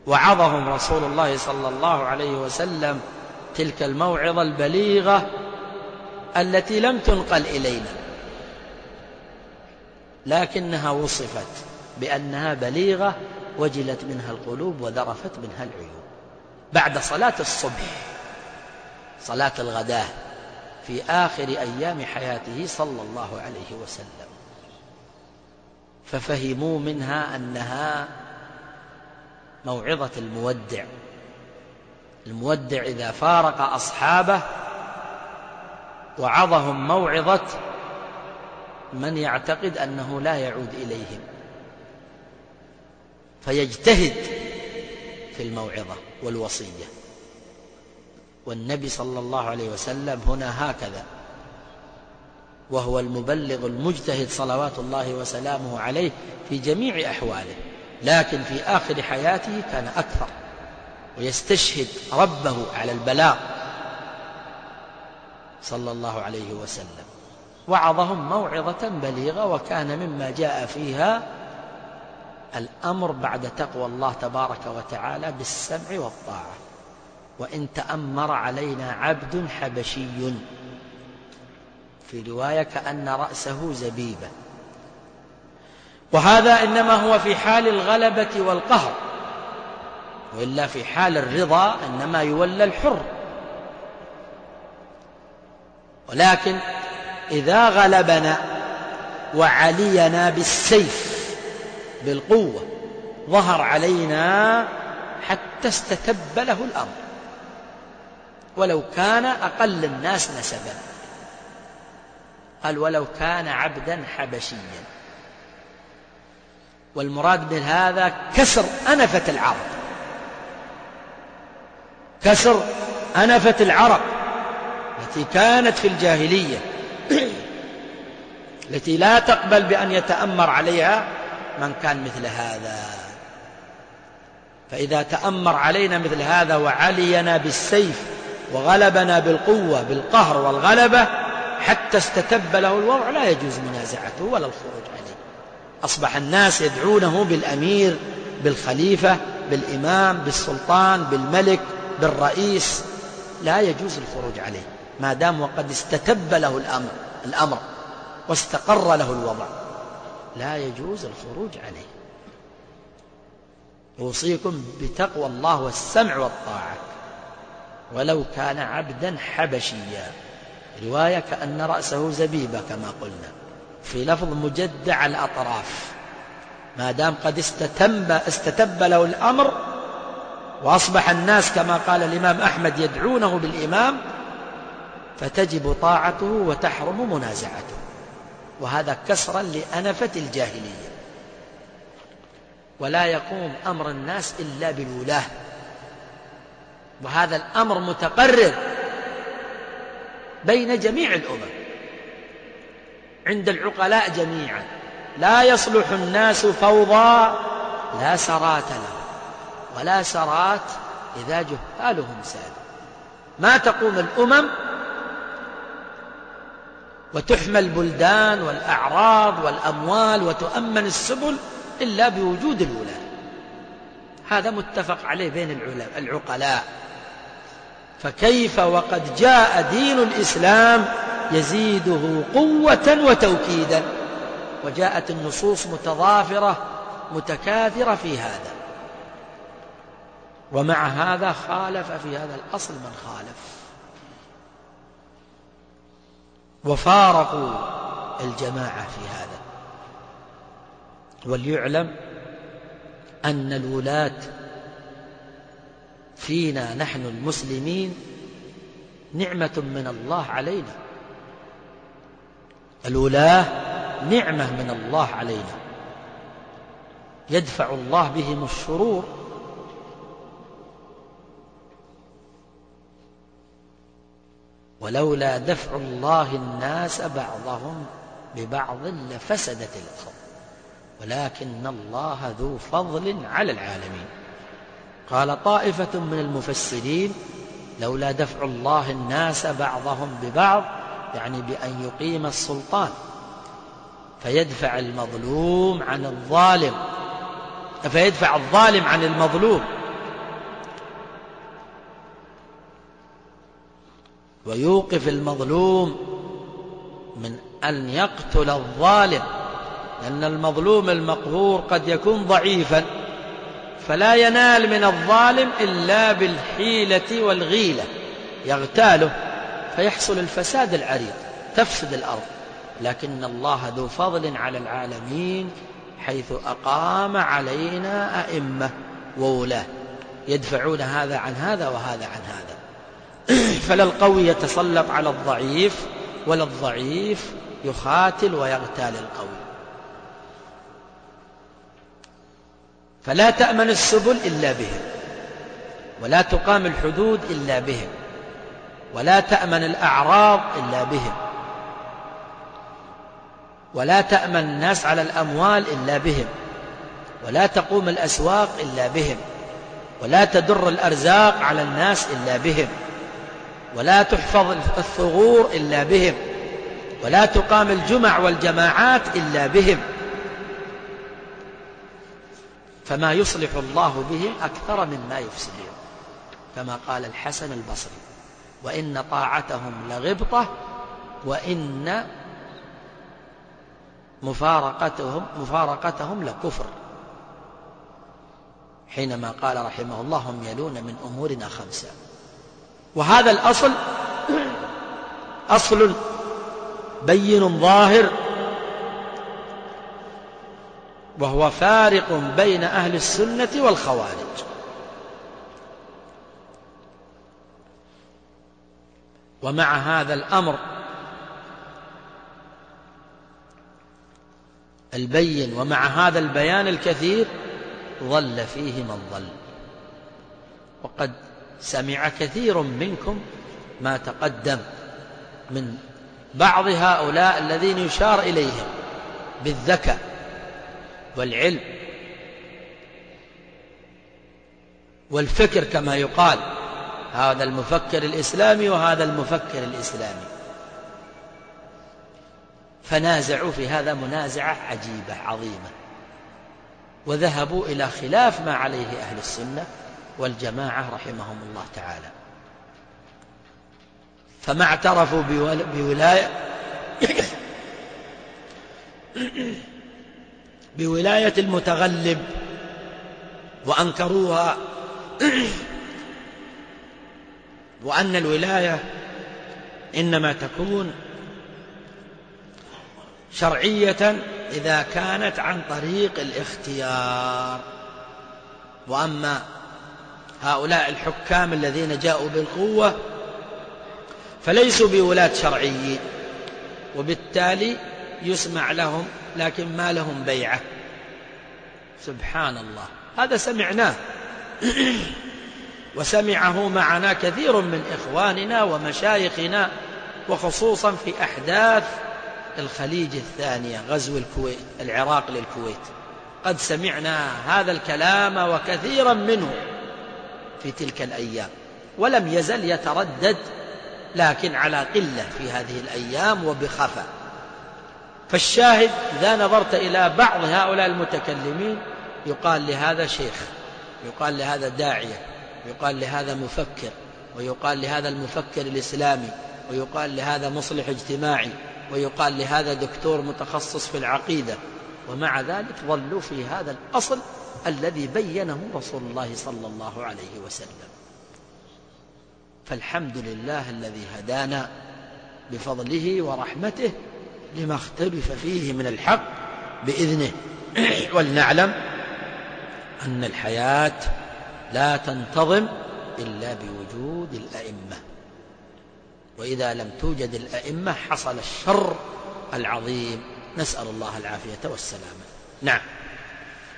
وعظهم رسول الله صلى الله عليه وسلم تلك الموعظة البليغة التي لم تنقل إلينا، لكنها وصفت بأنها بليغة وجلت منها القلوب وذرفت منها العيون. بعد صلاة الصبح، صلاة الغداة، في آخر أيام حياته صلى الله عليه وسلم، ففهموا منها أنها موعظة المودع. المودع إذا فارق أصحابه وعظهم موعظة من يعتقد أنه لا يعود إليهم، فيجتهد في الموعظة والوصية. والنبي صلى الله عليه وسلم هنا هكذا، وهو المبلغ المجتهد صلوات الله وسلامه عليه في جميع أحواله، لكن في آخر حياته كان أكثر ويستشهد ربه على البلاغ صلى الله عليه وسلم. وعظهم موعظة بليغة، وكان مما جاء فيها الأمر بعد تقوى الله تبارك وتعالى بالسمع والطاعة. وإن تأمر علينا عبد حبشي، في رواية كأن رأسه زبيبة، وهذا إنما هو في حال الغلبة والقهر، وإلا في حال الرضا إنما يولى الحر. ولكن إذا غلبنا وعلينا بالسيف بالقوة ظهر علينا حتى استتب له الأمر، ولو كان أقل الناس نسبا. قال ولو كان عبدا حبشيا، والمراد من هذا كسر أنفة العرب، كسر أنفة العرب التي كانت في الجاهلية، التي لا تقبل بأن يتأمر عليها من كان مثل هذا. فإذا تأمر علينا مثل هذا وعلينا بالسيف وغلبنا بالقوة بالقهر والغلبة حتى استتب له الوضع، لا يجوز منازعته ولا الخروج عليه. أصبح الناس يدعونه بالأمير، بالخليفة، بالإمام، بالسلطان، بالملك، بالرئيس، لا يجوز الخروج عليه ما دام وقد استتب له الأمر واستقر له الوضع، لا يجوز الخروج عليه. أوصيكم بتقوى الله والسمع والطاعة ولو كان عبدا حبشيا. رواية كأن رأسه زبيبة كما قلنا، في لفظ مجدع الأطراف، ما دام قد استتب له الأمر وأصبح الناس كما قال الإمام أحمد يدعونه بالإمام، فتجب طاعته وتحرم منازعته، وهذا كسرا لأنفة الجاهلية. ولا يقوم أمر الناس إلا بالولاة، وهذا الأمر متقرر بين جميع الأمم عند العقلاء جميعا. لا يصلح الناس فوضى لا سرات له، ولا سرات إذا جهالهم سادوا. ما تقوم الأمم وتحمى البلدان والأعراض والأموال وتؤمن السبل إلا بوجود الولاة، هذا متفق عليه بين العقلاء. فكيف وقد جاء دين الإسلام يزيده قوة وتوكيدا، وجاءت النصوص متضافرة متكاثرة في هذا، ومع هذا خالف في هذا الأصل من خالف، وفارقوا الجماعة في هذا. وليعلم أن الولاة فينا نحن المسلمين نعمة من الله علينا، الولاة نعمة من الله علينا، يدفع الله بهم الشرور، ولولا دفع الله الناس بعضهم ببعض لفسدت الأرض ولكن الله ذو فضل على العالمين. قال طائفة من المفسرين لولا دفع الله الناس بعضهم ببعض، يعني بأن يقيم السلطان فيدفع المظلوم عن الظالم، فيدفع الظالم عن المظلوم ويوقف المظلوم من أن يقتل الظالم، لأن المظلوم المقهور قد يكون ضعيفا فلا ينال من الظالم إلا بالحيلة والغيلة، يغتاله فيحصل الفساد العريض، تفسد الأرض. لكن الله ذو فضل على العالمين حيث أقام علينا أئمة وولاة يدفعون هذا عن هذا وهذا عن هذا. فلا القوي يتسلط على الضعيف ولا الضعيف يخاتل ويغتال القوي. فلا تأمن السبل إلا بهم، ولا تقام الحدود إلا بهم، ولا تأمن الأعراض إلا بهم، ولا تأمن الناس على الأموال إلا بهم، ولا تقوم الأسواق إلا بهم، ولا تدر الأرزاق على الناس إلا بهم، ولا تحفظ الثغور إلا بهم، ولا تقام الجمع والجماعات إلا بهم. فما يصلح الله بهم أكثر مما يفسدون، كما قال الحسن البصري: وإن طاعتهم لغبطة وإن مفارقتهم لكفر، حينما قال رحمه الله: هم يلون من أمورنا خمسة. وهذا الأصل أصل بين ظاهر، وهو فارق بين أهل السنة والخوارج. ومع هذا الأمر البين ومع هذا البيان الكثير ضل فيه من ضل. وقد سمع كثير منكم ما تقدم من بعض هؤلاء الذين يشار إليهم بالذكاء والعلم والفكر، كما يقال: هذا المفكر الإسلامي وهذا المفكر الإسلامي. فنازعوا في هذا منازعة عجيبة عظيمة، وذهبوا إلى خلاف ما عليه أهل السنة والجماعة رحمهم الله تعالى. فما اعترفوا بولاية المتغلب وأنكروها، وأن الولاية إنما تكون شرعية إذا كانت عن طريق الاختيار. وأما هؤلاء الحكام الذين جاءوا بالقوة فليسوا بولاة شرعيين، وبالتالي يسمع لهم لكن ما لهم بيعة. سبحان الله، هذا سمعناه وسمعه معنا كثير من إخواننا ومشايخنا، وخصوصا في أحداث الخليج الثانية، غزو العراق للكويت. قد سمعنا هذا الكلام وكثيرا منه في تلك الأيام، ولم يزل يتردد، لكن على قلة في هذه الأيام وبخفة. فالشاهد إذا نظرت إلى بعض هؤلاء المتكلمين يقال لهذا شيخ، يقال لهذا داعية، يقال لهذا مفكر، ويقال لهذا المفكر الإسلامي، ويقال لهذا مصلح اجتماعي، ويقال لهذا دكتور متخصص في العقيدة. ومع ذلك ظلوا في هذا الأصل الذي بينه رسول الله صلى الله عليه وسلم. فالحمد لله الذي هدانا بفضله ورحمته لما اختلف فيه من الحق بإذنه. ولنعلم أن الحياة لا تنتظم إلا بوجود الأئمة، وإذا لم توجد الأئمة حصل الشر العظيم، نسأل الله العافية والسلامة. نعم.